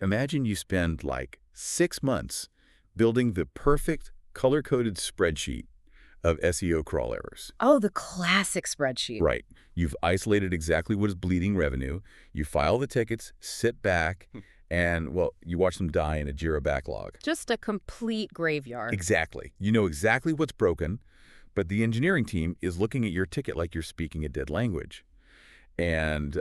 Imagine you spend like 6 months building the perfect color-coded spreadsheet of SEO crawl errors. Oh, the classic spreadsheet. Right. You've isolated exactly what is bleeding revenue. You file the tickets, sit back, and, well, you watch them die in a Jira backlog. Just a complete graveyard. Exactly. You know exactly what's broken, but the engineering team is looking at your ticket like you're speaking a dead language. And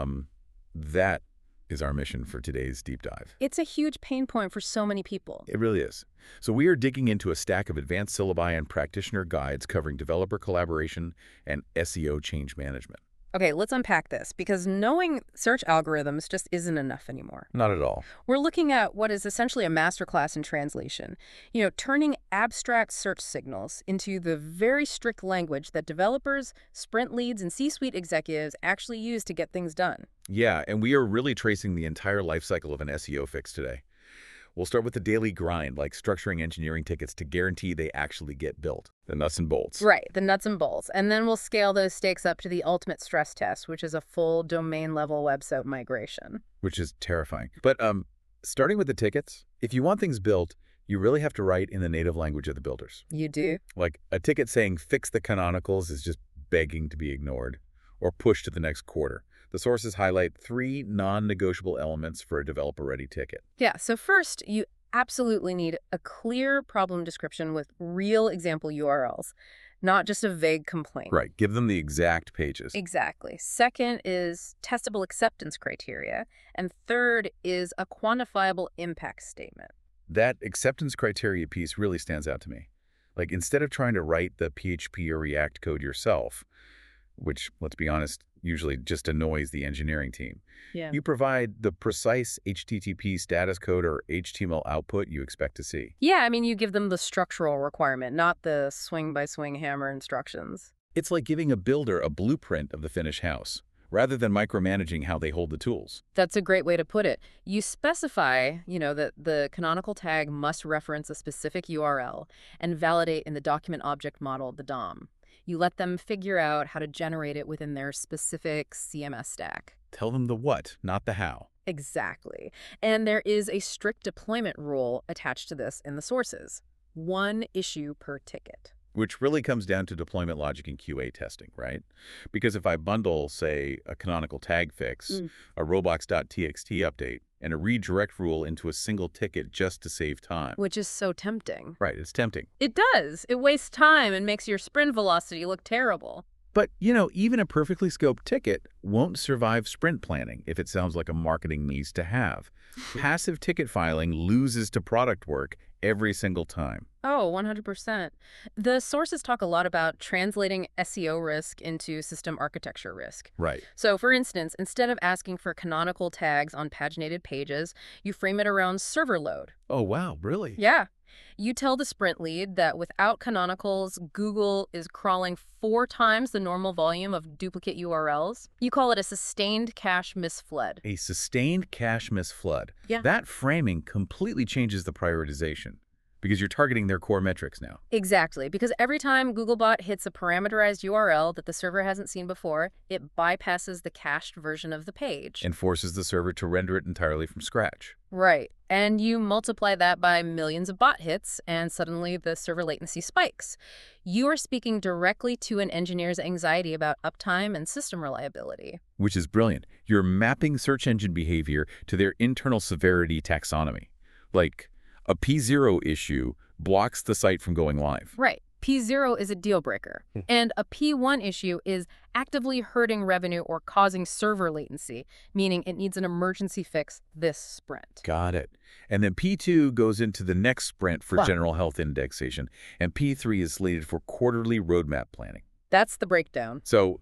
that is our mission for today's deep dive. It's a huge pain point for so many people. It really is. So we are digging into a stack of advanced syllabi and practitioner guides covering developer collaboration and SEO change management. Okay, let's unpack this, because knowing search algorithms just isn't enough anymore. Not at all. We're looking at what is essentially a masterclass in translation. You know, turning abstract search signals into the very strict language that developers, sprint leads, and C-suite executives actually use to get things done. Yeah, and we are really tracing the entire life cycle of an SEO fix today. We'll start with the daily grind, like structuring engineering tickets to guarantee they actually get built. The nuts and bolts. Right, the nuts and bolts. And then we'll scale those stakes up to the ultimate stress test, which is a full domain-level website migration. Which is terrifying. But starting with the tickets, if you want things built, you really have to write in the native language of the builders. You do? Like a ticket saying fix the canonicals is just begging to be ignored or pushed to the next quarter. The sources highlight 3 non-negotiable elements for a developer-ready ticket. Yeah, so first, you absolutely need a clear problem description with real example URLs, not just a vague complaint. Right, give them the exact pages. Exactly. Second is testable acceptance criteria. And third is a quantifiable impact statement. That acceptance criteria piece really stands out to me. Like, instead of trying to write the PHP or React code yourself, which, let's be honest, usually just annoys the engineering team. Yeah. You provide the precise HTTP status code or HTML output you expect to see. Yeah, I mean, you give them the structural requirement, not the swing-by-swing hammer instructions. It's like giving a builder a blueprint of the finished house, rather than micromanaging how they hold the tools. That's a great way to put it. You specify, that the canonical tag must reference a specific URL and validate in the document object model, the DOM. You let them figure out how to generate it within their specific CMS stack. Tell them the what, not the how. Exactly. And there is a strict deployment rule attached to this in the sources. 1 issue per ticket. Which really comes down to deployment logic and QA testing, right? Because if I bundle, say, a canonical tag fix, a robots.txt update, and a redirect rule into a single ticket just to save time. Which is so tempting. Right, it's tempting. It does. It wastes time and makes your sprint velocity look terrible. But, even a perfectly scoped ticket won't survive sprint planning if it sounds like a marketing needs to have. Passive ticket filing loses to product work every single time. Oh, 100%. The sources talk a lot about translating SEO risk into system architecture risk. Right. So, for instance, instead of asking for canonical tags on paginated pages, you frame it around server load. Oh, wow, really? Yeah. You tell the sprint lead that without canonicals, Google is crawling 4 times the normal volume of duplicate URLs. You call it a sustained cache misflood. A sustained cache misflood. Yeah. That framing completely changes the prioritization because you're targeting their core metrics now. Exactly, because every time Googlebot hits a parameterized URL that the server hasn't seen before, it bypasses the cached version of the page. And forces the server to render it entirely from scratch. Right. And you multiply that by millions of bot hits, and suddenly the server latency spikes. You are speaking directly to an engineer's anxiety about uptime and system reliability. Which is brilliant. You're mapping search engine behavior to their internal severity taxonomy. Like, a P0 issue blocks the site from going live. Right. P0 is a deal breaker. And a P1 issue is actively hurting revenue or causing server latency, meaning it needs an emergency fix this sprint. Got it. And then P2 goes into the next sprint for general health indexation, and P3 is slated for quarterly roadmap planning. That's the breakdown. So,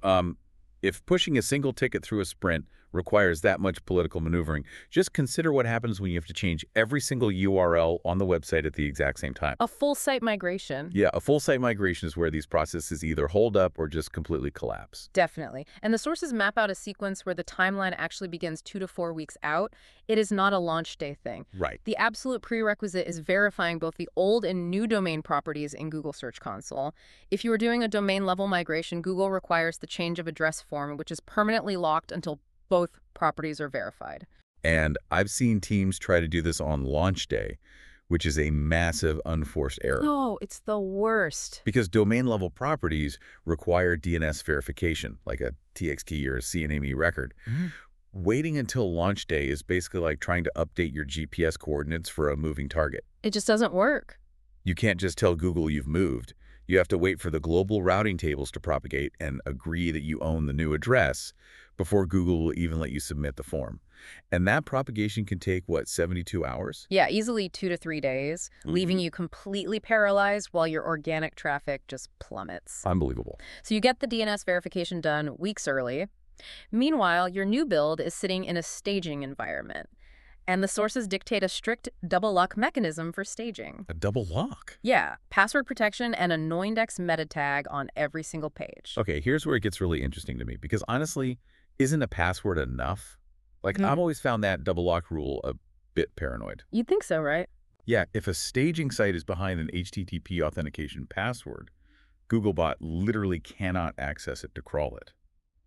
if pushing a single ticket through a sprint requires that much political maneuvering, just consider what happens when you have to change every single URL on the website at the exact same time. A full site migration. Yeah, a full site migration is where these processes either hold up or just completely collapse. Definitely. And the sources map out a sequence where the timeline actually begins 2 to 4 weeks out. It is not a launch day thing. Right. The absolute prerequisite is verifying both the old and new domain properties in Google Search Console. If you are doing a domain-level migration, Google requires the change of address form, which is permanently locked until both properties are verified. And I've seen teams try to do this on launch day, which is a massive unforced error. Oh, it's the worst. Because domain-level properties require DNS verification, like a TX key or a CNAME record. Waiting until launch day is basically like trying to update your GPS coordinates for a moving target. It just doesn't work. You can't just tell Google you've moved. You have to wait for the global routing tables to propagate and agree that you own the new address before Google will even let you submit the form. And that propagation can take, what, 72 hours? Yeah, easily 2 to 3 days, leaving you completely paralyzed while your organic traffic just plummets. Unbelievable. So you get the DNS verification done weeks early. Meanwhile, your new build is sitting in a staging environment, and the sources dictate a strict double lock mechanism for staging. A double lock? Yeah, password protection and a noindex meta tag on every single page. Okay, here's where it gets really interesting to me, because honestly, isn't a password enough? Like, I've always found that double lock rule a bit paranoid. You'd think so, right? Yeah, if a staging site is behind an HTTP authentication password, Googlebot literally cannot access it to crawl it.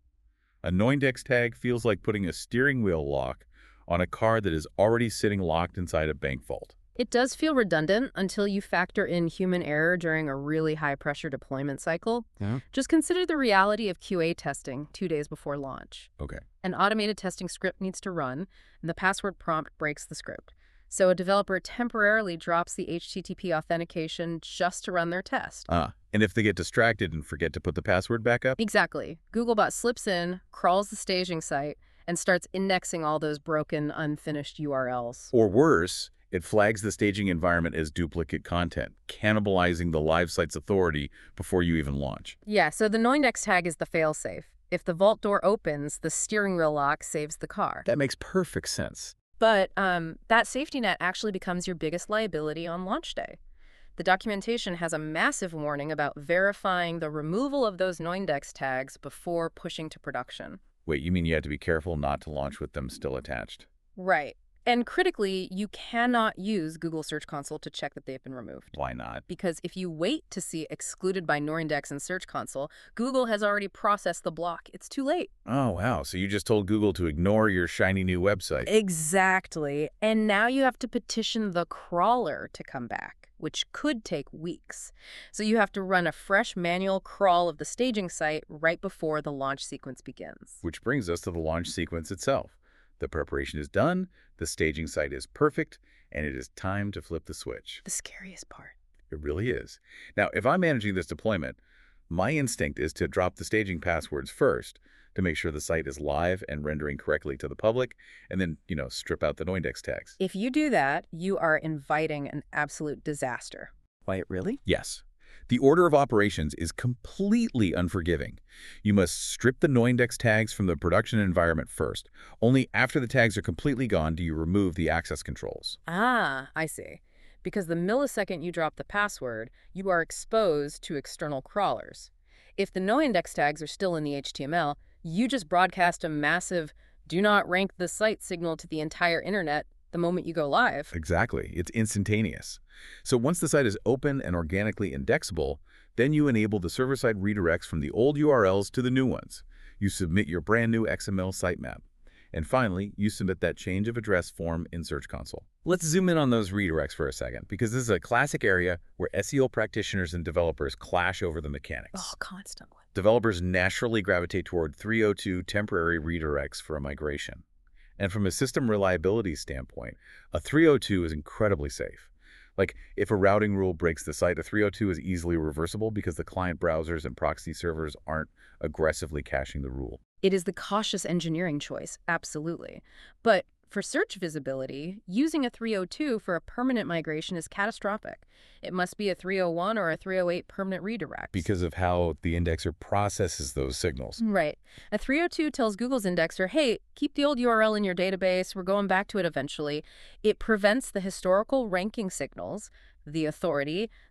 A noindex tag feels like putting a steering wheel lock on a car that is already sitting locked inside a bank vault. It does feel redundant until you factor in human error during a really high-pressure deployment cycle. Yeah. Just consider the reality of QA testing 2 days before launch. Okay. An automated testing script needs to run, and the password prompt breaks the script. So a developer temporarily drops the HTTP authentication just to run their test. And if they get distracted and forget to put the password back up? Exactly. Googlebot slips in, crawls the staging site, and starts indexing all those broken, unfinished URLs. Or worse, it flags the staging environment as duplicate content, cannibalizing the live site's authority before you even launch. Yeah, so the noindex tag is the failsafe. If the vault door opens, the steering wheel lock saves the car. That makes perfect sense. But that safety net actually becomes your biggest liability on launch day. The documentation has a massive warning about verifying the removal of those noindex tags before pushing to production. Wait, you mean you have to be careful not to launch with them still attached? Right. And critically, you cannot use Google Search Console to check that they've been removed. Why not? Because if you wait to see excluded by noindex in Search Console, Google has already processed the block. It's too late. Oh, wow. So you just told Google to ignore your shiny new website. Exactly. And now you have to petition the crawler to come back, which could take weeks. So you have to run a fresh manual crawl of the staging site right before the launch sequence begins. Which brings us to the launch sequence itself. The preparation is done, the staging site is perfect, and it is time to flip the switch. The scariest part. It really is. Now, if I'm managing this deployment, my instinct is to drop the staging passwords first to make sure the site is live and rendering correctly to the public, and then, strip out the noindex tags. If you do that, you are inviting an absolute disaster. Wait, really? Yes. The order of operations is completely unforgiving. You must strip the noindex tags from the production environment first. Only after the tags are completely gone do you remove the access controls. Ah, I see. Because the millisecond you drop the password, you are exposed to external crawlers. If the noindex tags are still in the HTML, you just broadcast a massive "do not rank the site" signal to the entire internet the moment you go live. Exactly. It's instantaneous. So once the site is open and organically indexable, then you enable the server-side redirects from the old URLs to the new ones. You submit your brand new XML sitemap. And finally, you submit that change of address form in Search Console. Let's zoom in on those redirects for a second, because this is a classic area where SEO practitioners and developers clash over the mechanics. Oh, constantly. Developers naturally gravitate toward 302 temporary redirects for a migration. And from a system reliability standpoint, a 302 is incredibly safe. Like, if a routing rule breaks the site, a 302 is easily reversible because the client browsers and proxy servers aren't aggressively caching the rule. It is the cautious engineering choice, absolutely. But for search visibility, using a 302 for a permanent migration is catastrophic. It must be a 301 or a 308 permanent redirect. Because of how the indexer processes those signals. Right. A 302 tells Google's indexer, hey, keep the old URL in your database, we're going back to it eventually. It prevents the historical ranking signals, the authority,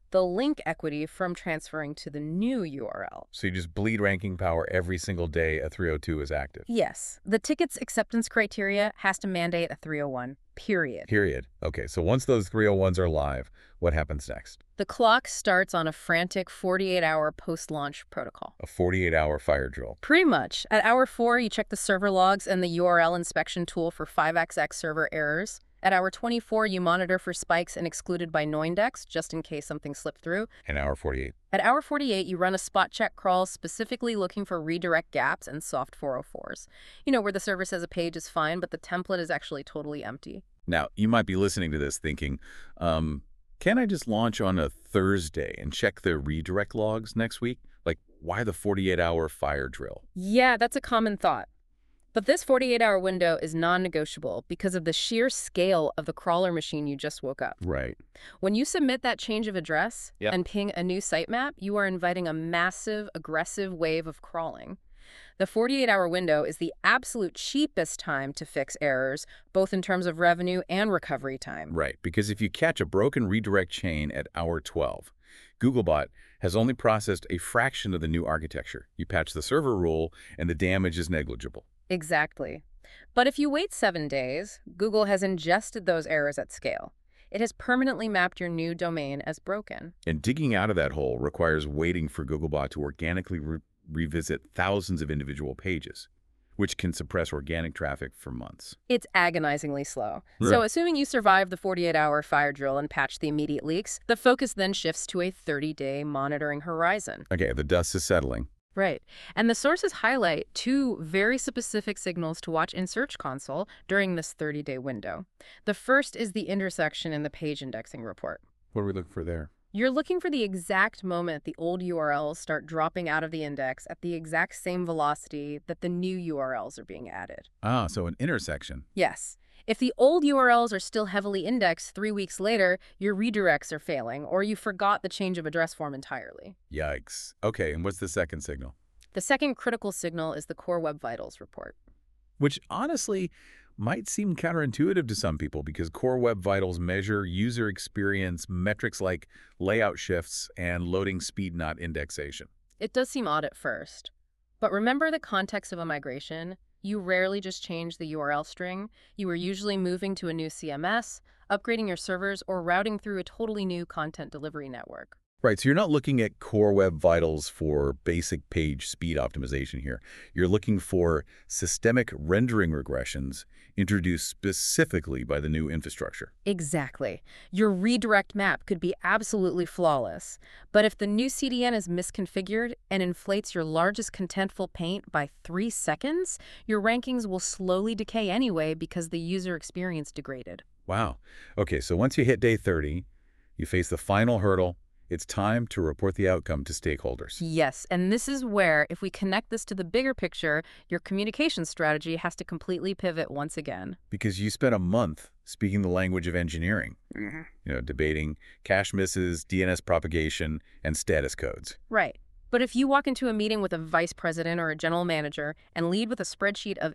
the link equity from transferring to the new URL. So you just bleed ranking power every single day a 302 is active. Yes, the ticket's acceptance criteria has to mandate a 301, period. Period. Okay, so once those 301s are live, what happens next? The clock starts on a frantic 48-hour post-launch protocol. A 48-hour fire drill. Pretty much. At hour 4, you check the server logs and the URL inspection tool for 5xx server errors. At hour 24, you monitor for spikes and excluded by Noindex, just in case something slipped through. And hour 48. At hour 48, you run a spot check crawl specifically looking for redirect gaps and soft 404s. You know, where the server says a page is fine, but the template is actually totally empty. Now, you might be listening to this thinking, can I just launch on a Thursday and check the redirect logs next week? Like, why the 48-hour fire drill? Yeah, that's a common thought. But this 48-hour window is non-negotiable because of the sheer scale of the crawler machine you just woke up. Right. When you submit that change of address Yep. and ping a new sitemap, you are inviting a massive, aggressive wave of crawling. The 48-hour window is the absolute cheapest time to fix errors, both in terms of revenue and recovery time. Right, because if you catch a broken redirect chain at hour 12, Googlebot has only processed a fraction of the new architecture. You patch the server rule, and the damage is negligible. Exactly. But if you wait 7 days, Google has ingested those errors at scale. It has permanently mapped your new domain as broken. And digging out of that hole requires waiting for Googlebot to organically revisit thousands of individual pages, which can suppress organic traffic for months. It's agonizingly slow. Right. So assuming you survive the 48-hour fire drill and patch the immediate leaks, the focus then shifts to a 30-day monitoring horizon. Okay, the dust is settling. Right. And the sources highlight 2 very specific signals to watch in Search Console during this 30-day window. The first is the intersection in the page indexing report. What do we look for there? You're looking for the exact moment the old URLs start dropping out of the index at the exact same velocity that the new URLs are being added. Ah, so an intersection. Yes. If the old URLs are still heavily indexed 3 weeks later, your redirects are failing, or you forgot the change of address form entirely. Yikes. Okay, and what's the second signal? The second critical signal is the Core Web Vitals report. Which honestly might seem counterintuitive to some people because Core Web Vitals measure user experience metrics like layout shifts and loading speed, not indexation. It does seem odd at first. But remember the context of a migration? You rarely just change the URL string. You are usually moving to a new CMS, upgrading your servers, or routing through a totally new content delivery network. Right, so you're not looking at Core Web Vitals for basic page speed optimization here. You're looking for systemic rendering regressions introduced specifically by the new infrastructure. Exactly. Your redirect map could be absolutely flawless, but if the new CDN is misconfigured and inflates your largest contentful paint by 3 seconds, your rankings will slowly decay anyway because the user experience degraded. Wow. Okay, so once you hit day 30, you face the final hurdle. It's time to report the outcome to stakeholders. Yes, and this is where, if we connect this to the bigger picture, your communication strategy has to completely pivot once again. Because you spent a month speaking the language of engineering, debating cache misses, DNS propagation, and status codes. Right. But if you walk into a meeting with a vice president or a general manager and lead with a spreadsheet of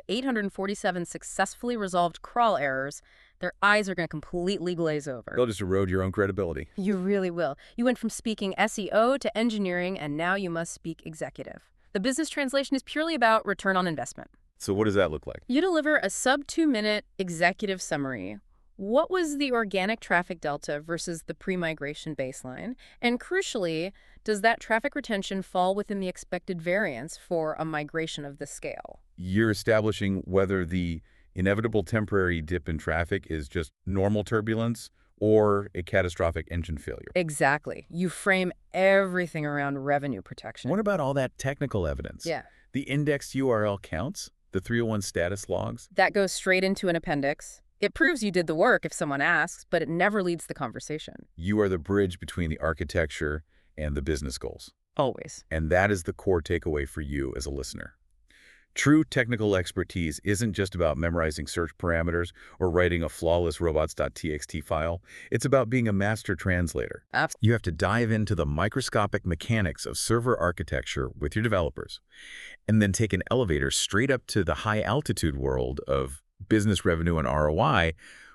847 successfully resolved crawl errors, their eyes are going to completely glaze over. They'll just erode your own credibility. You really will. You went from speaking SEO to engineering, and now you must speak executive. The business translation is purely about return on investment. So what does that look like? You deliver a sub-2-minute executive summary. What was the organic traffic delta versus the pre-migration baseline? And crucially, does that traffic retention fall within the expected variance for a migration of this scale? You're establishing whether the inevitable temporary dip in traffic is just normal turbulence or a catastrophic engine failure. Exactly. You frame everything around revenue protection. What about all that technical evidence? Yeah. The indexed URL counts? The 301 status logs? That goes straight into an appendix. It proves you did the work if someone asks, but it never leads the conversation. You are the bridge between the architecture and the business goals. Always. And that is the core takeaway for you as a listener. True technical expertise isn't just about memorizing search parameters or writing a flawless robots.txt file. It's about being a master translator. You have to dive into the microscopic mechanics of server architecture with your developers, and then take an elevator straight up to the high-altitude world of business revenue and ROI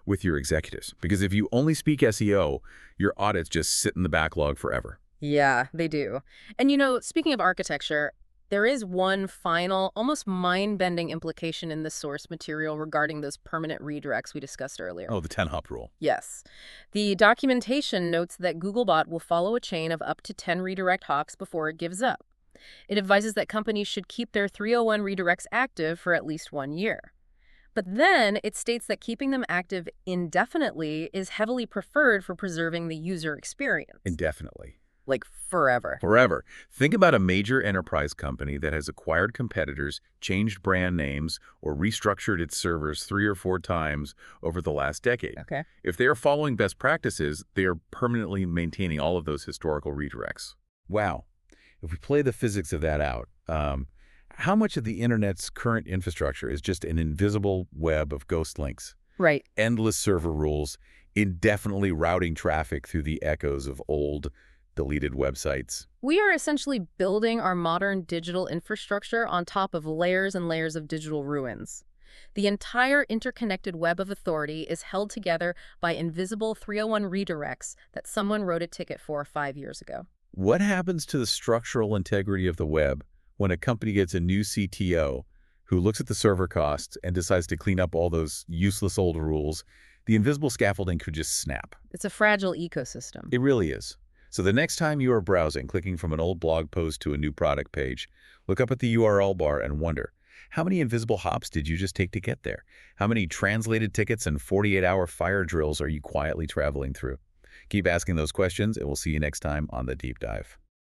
with your executives. Because if you only speak SEO, your audits just sit in the backlog forever. Yeah, they do. And speaking of architecture, there is one final, almost mind-bending implication in the source material regarding those permanent redirects we discussed earlier. Oh, the 10-hop rule. Yes. The documentation notes that Googlebot will follow a chain of up to 10 redirect hops before it gives up. It advises that companies should keep their 301 redirects active for at least 1 year. But then it states that keeping them active indefinitely is heavily preferred for preserving the user experience. Indefinitely. Like forever. Forever. Think about a major enterprise company that has acquired competitors, changed brand names, or restructured its servers 3 or 4 times over the last decade. Okay. If they are following best practices, they are permanently maintaining all of those historical redirects. Wow. If we play the physics of that out, how much of the internet's current infrastructure is just an invisible web of ghost links? Right. Endless server rules, indefinitely routing traffic through the echoes of old, deleted websites. We are essentially building our modern digital infrastructure on top of layers and layers of digital ruins. The entire interconnected web of authority is held together by invisible 301 redirects that someone wrote a ticket for 5 years ago. What happens to the structural integrity of the web when a company gets a new CTO who looks at the server costs and decides to clean up all those useless old rules? The invisible scaffolding could just snap. It's a fragile ecosystem. It really is. So the next time you are browsing, clicking from an old blog post to a new product page, look up at the URL bar and wonder, how many invisible hops did you just take to get there? How many translated tickets and 48-hour fire drills are you quietly traveling through? Keep asking those questions, and we'll see you next time on The Deep Dive.